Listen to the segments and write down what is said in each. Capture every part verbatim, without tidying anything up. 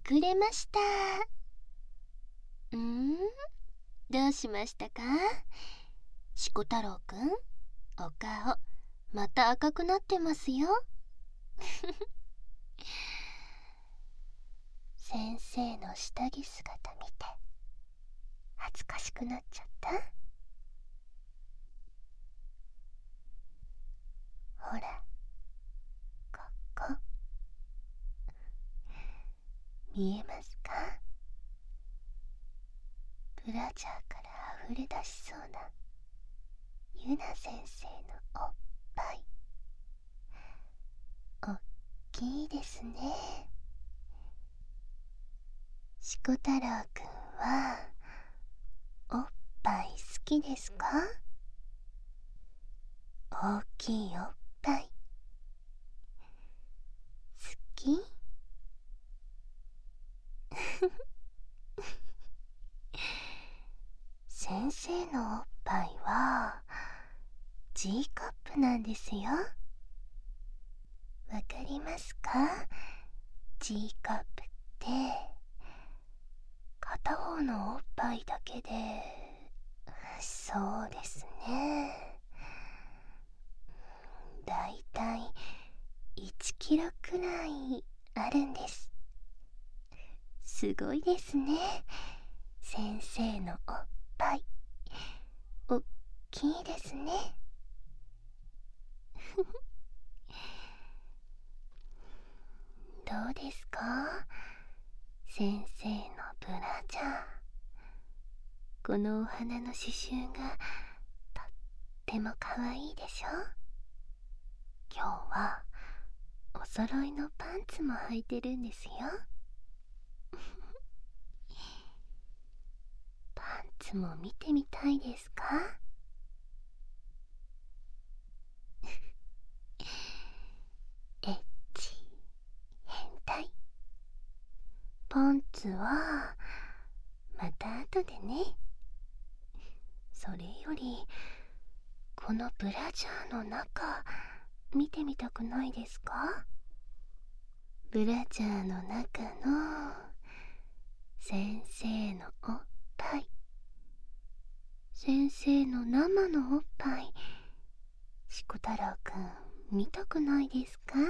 くれました。うーん、どうしましたか？しこ太郎くん、お顔また赤くなってますよ。先生の下着姿見て恥ずかしくなっちゃった？ほら、ここ見えますか？ブラジャーからあふれ出しそうなユナ先生のおっぱい、おっきいですね。しこ太郎くんはおっぱい好きですか？大きいおっぱい好き？先生のおっぱいは G カップなんですよ。わかりますか？ G カップって片方のおっぱいだけで、そうですね、だいたいいちキロくらいあるんです。すごいですね。先生のおっぱいおっきいですね。どうですか？先生のブラジャー。このお花の刺繍がとってもかわいいでしょ？今日はお揃いのパンツも履いてるんですよ。パンツも見てみたいですか？エッチ変態。パンツはまた後でね。それよりこのブラジャーの中見てみたくないですか？ブラジャーの中の先生のおっぱい、先生の生のおっぱい、しこ太郎くん見たくないですか？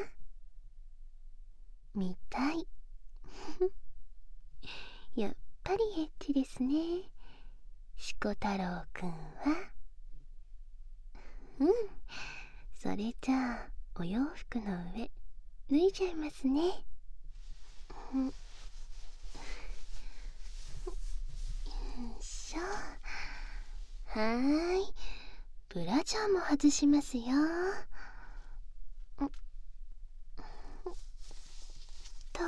見たい。やっぱりエッチですね、しこ太郎くんは。うん、それじゃあお洋服の上脱いじゃいますね。うん、よいしょ。はーい、ブラジャーも外しますよ。と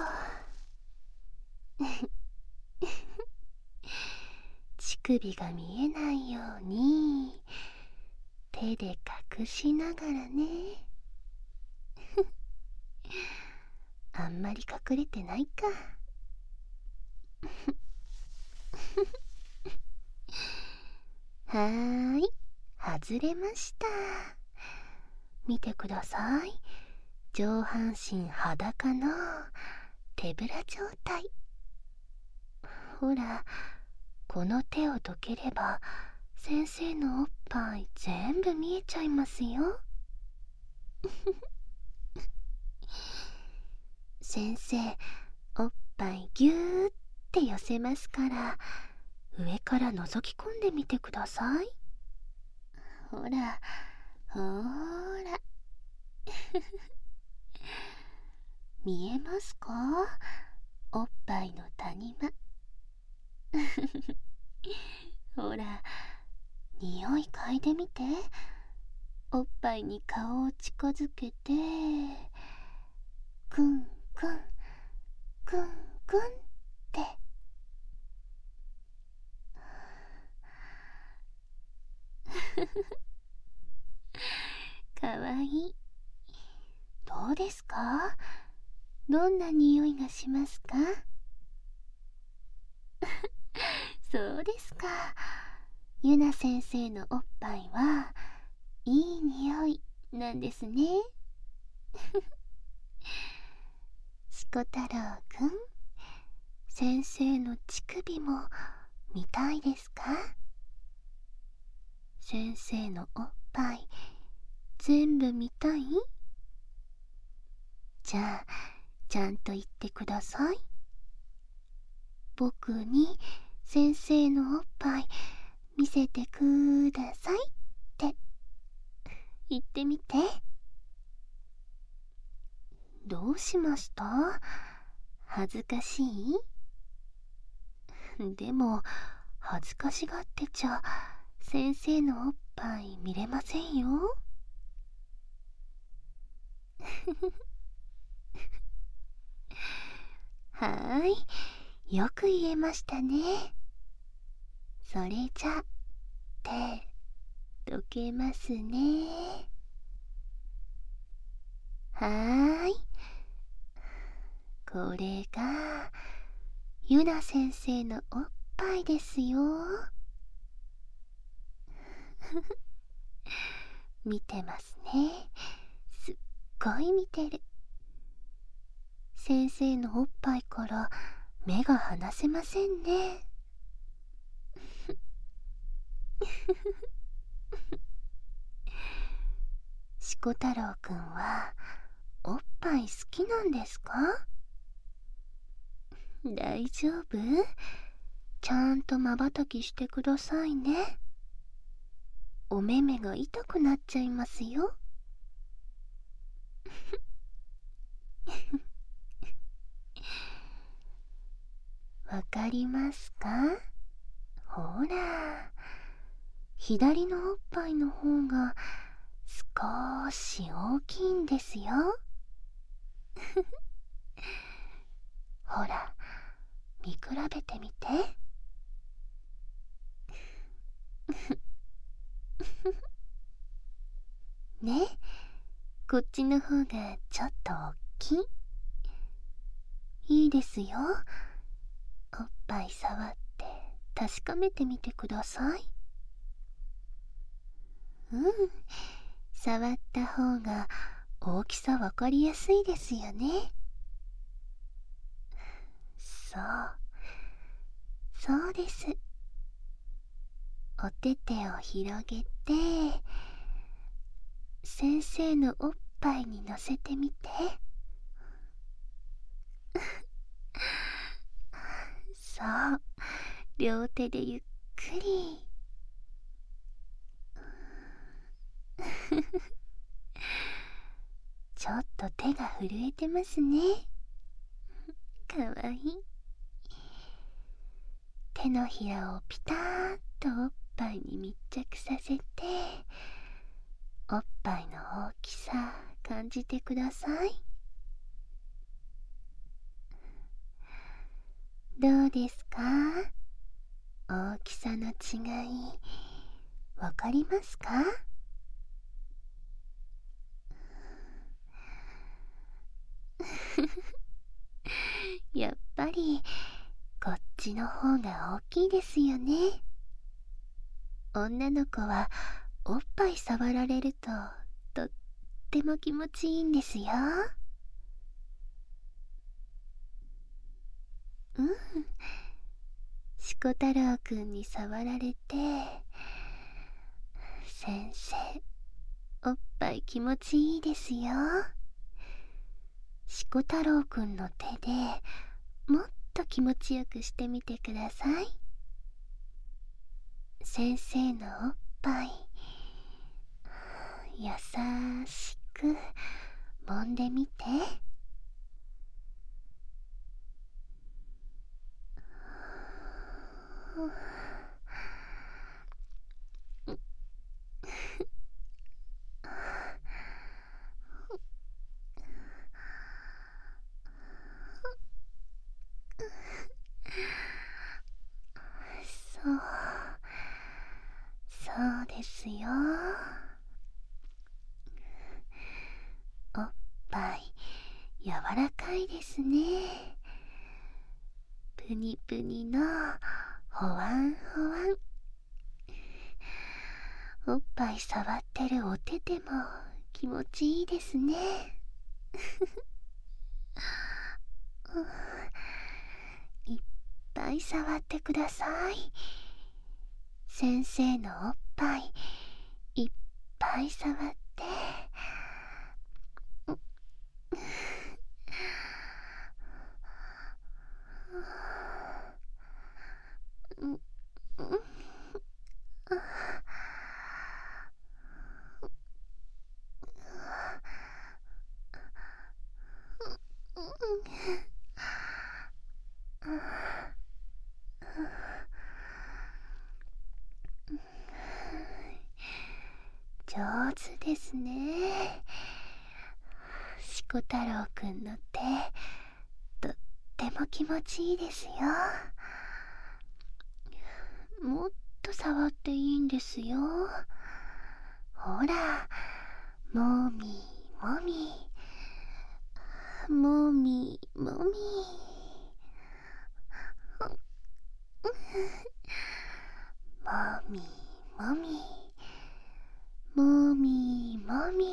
乳首が見えないように手で隠しながらね。あんまり隠れてないか。はーい、外れました。見てください。上半身裸の手ぶら状態。ほら、この手をどければ先生のおっぱい全部見えちゃいますよ。先生、おっぱいぎゅーって寄せますから、上から覗き込んでみてください。ほら、ほーら。見えますか？おっぱいの谷間。ほら、匂い嗅いでみて。おっぱいに顔を近づけて、くんくんくんくんって。かわいい。どうですか？どんな匂いがしますか？そうですか。ゆな先生のおっぱいはいい匂いなんですね。しこ太郎くん、 先生の乳首も見たいですか？先生のおっぱい全部見たい？じゃあちゃんと言ってください。僕に先生のおっぱい見せてくださいって言ってみて。どうしました？恥ずかしい？でも恥ずかしがってちゃ先生のおっぱい見れませんよ。はーい、よく言えましたね。それじゃ手どけますね。はーい、これがゆな先生のおっぱいですよ。見てますね。すっごい見てる。先生のおっぱいから目が離せませんね。しこ太郎くんはおっぱい好きなんですか？大丈夫？ちゃんとまばたきしてくださいね。お目目が痛くなっちゃいますよ。わかりますか？ほら、左のおっぱいの方が少し大きいんですよ。ほら、見比べてみて。ね、こっちの方がちょっと大きい。いいですよ。おっぱい触って確かめてみてください。うん、触った方が大きさわかりやすいですよね。そう、そうです。お手手を広げて先生のおっぱいに乗せてみて。そう、両手でゆっくり。ちょっと手が震えてますね。かわいい。手のひらをピターッとおっぱいに密着させて、おっぱいの大きさ感じてください。どうですか？大きさの違いわかりますか？やっぱりこっちの方が大きいですよね。女の子はおっぱい触られるととっても気持ちいいんですよ。うん、しこ太郎くんに触られて、先生おっぱい気持ちいいですよ。しこ太郎くんの手でもっと気持ちよくしてみてください。先生のおっぱい優しく揉んでみて。そう、そうですよ。おっぱい柔らかいですね。プニプニのほわんほわん。おっぱい触ってるお手手も気持ちいいですね。いっぱい触ってください。先生のおっぱいいっぱい触って。上手ですね。しこ太郎くんの手、とっても気持ちいいですよ。もっと触っていいんですよ。ほら、もみもみもみもみ。もみもみもみもみ。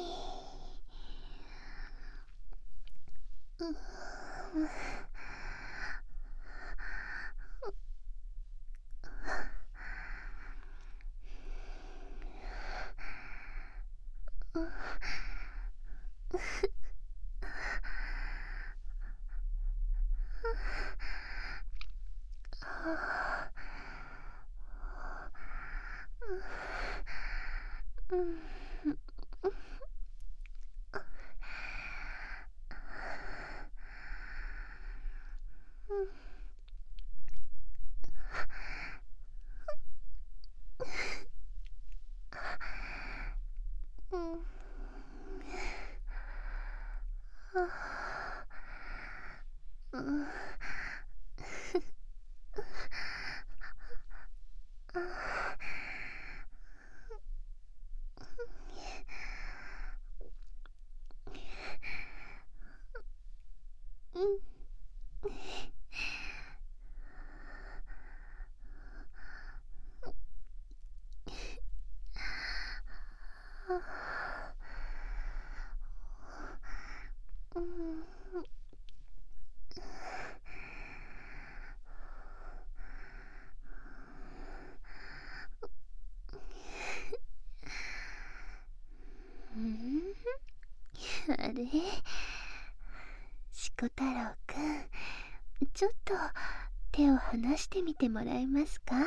あれ、しこ太郎くん、ちょっと手を離してみてもらえますか？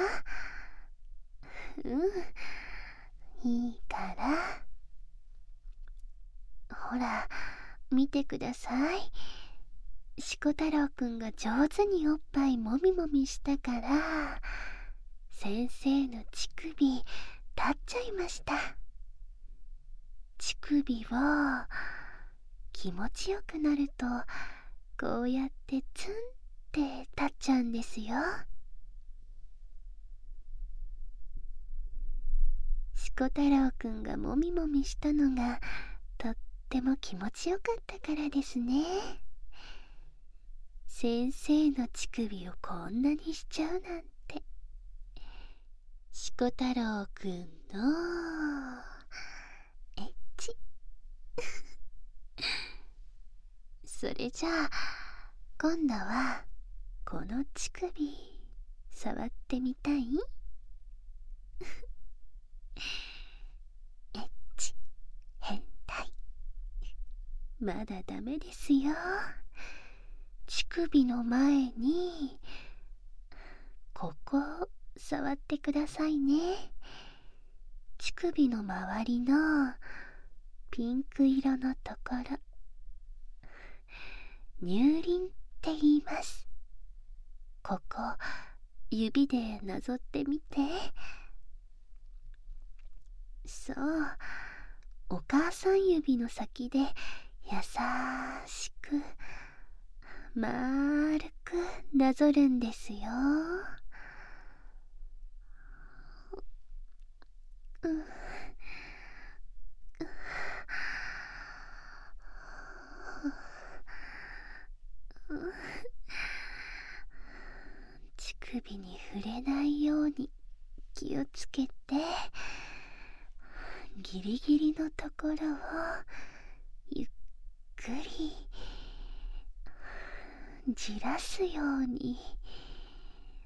うん、いいから。ほら、見てください。しこ太郎くんが上手におっぱいもみもみしたから、先生の乳首立っちゃいました。乳首は気持ちよくなるとこうやってツンって立っちゃうんですよ。しこ太郎くんがもみもみしたのがとっても気持ちよかったからですね。先生の乳首をこんなにしちゃうなんて。しこ太郎くんのエッチ。それじゃあ今度はこの乳首触ってみたい？エッチ変態。まだダメですよ。乳首の前にここを触ってくださいね。乳首の周りのピンク色のところ、乳輪って言います。ここ指でなぞってみて。そう、お母さん指の先で優しくまるくなぞるんですよ。うん、乳首に触れないように気をつけて、ギリギリのところをゆっくりじらすように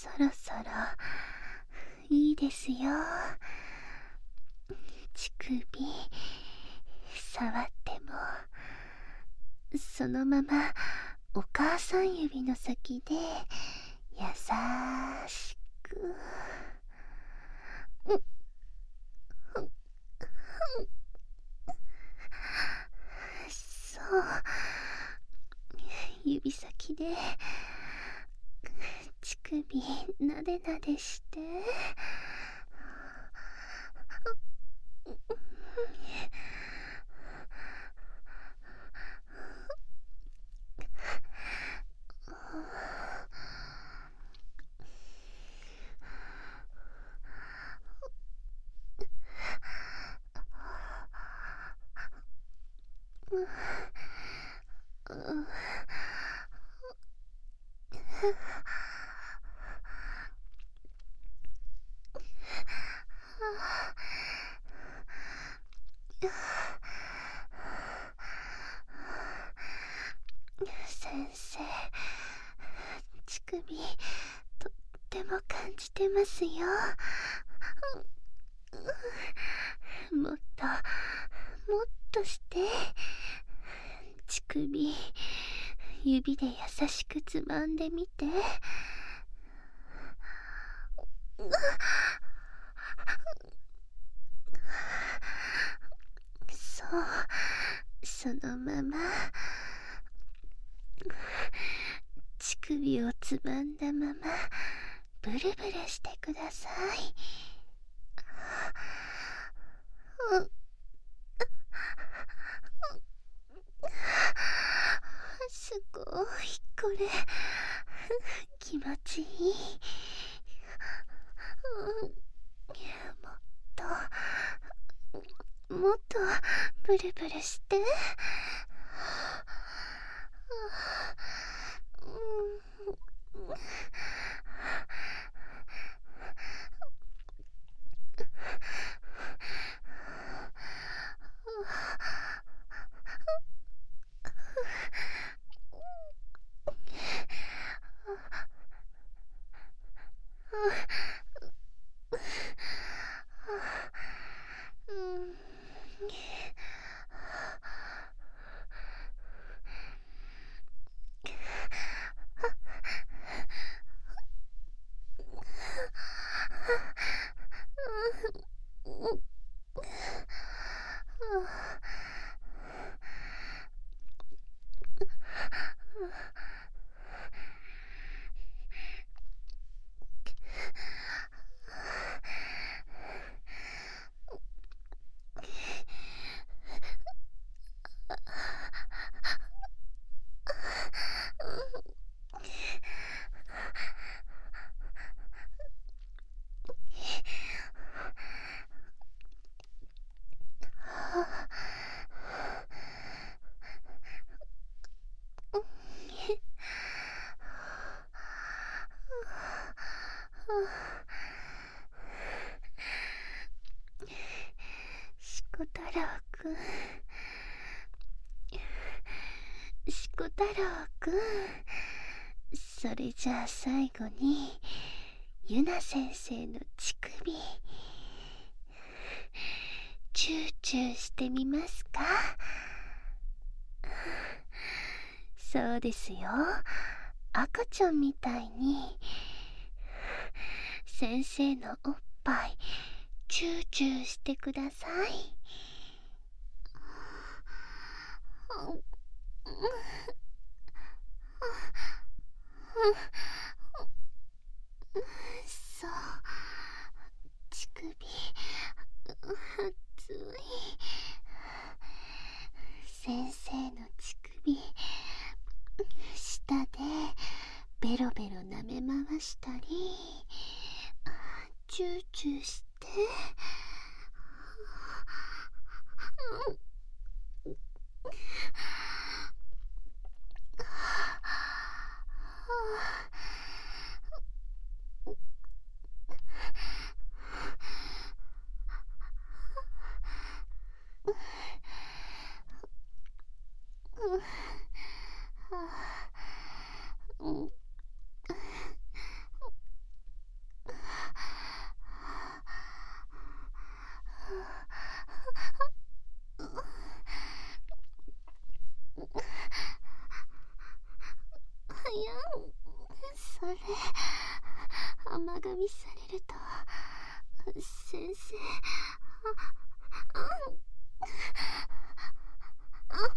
ろそろいいですよ。乳首触ってもそのままお母さん指の先で優しく、うん、そう、指先で乳首なでなでして、先生、乳首とっても感じてますよ。もっともっとして、乳首指で優しくつまんでみて。そう、そのまま乳首をつまんだままブルブルしてください。すごい、これ気持ちいい。もっともっとブルブルして。しこ太郎くん、しこ太郎くん、それじゃあ最後にゆな先生の乳首チューチューしてみますか？そうですよ、赤ちゃんみたいに先生のおっぱいチューチューしてください。そう、乳首熱い。先生の乳首舌でベロベロ舐め回したりチューチューして、 甘噛みされると先生、あ、あ、あ、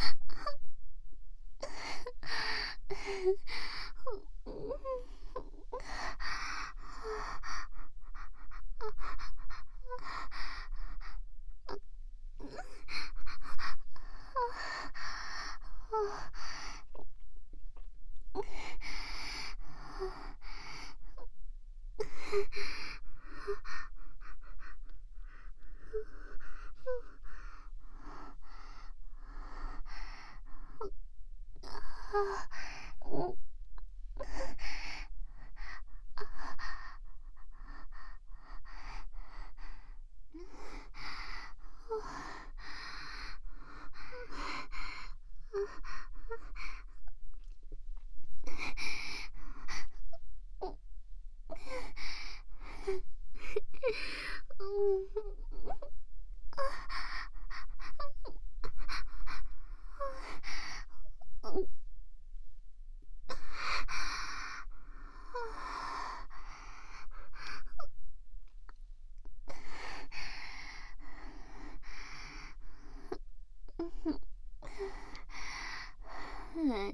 あれ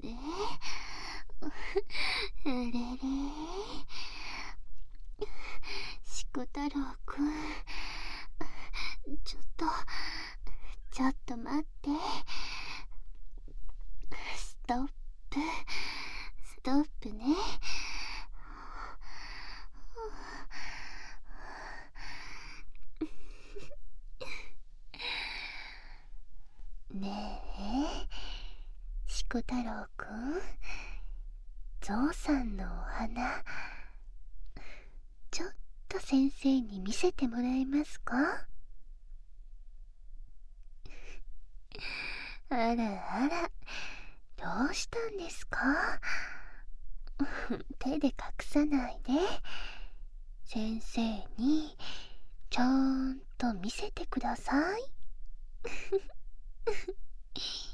あれれ、しこたろうくん、ちょっとちょっと待って。ストップストップね。ねえ、しこたろうくん、ゾウさんのお花、ちょっと先生に見せてもらえますか？あらあら、どうしたんですか？手で隠さないで、先生にちゃんと見せてください。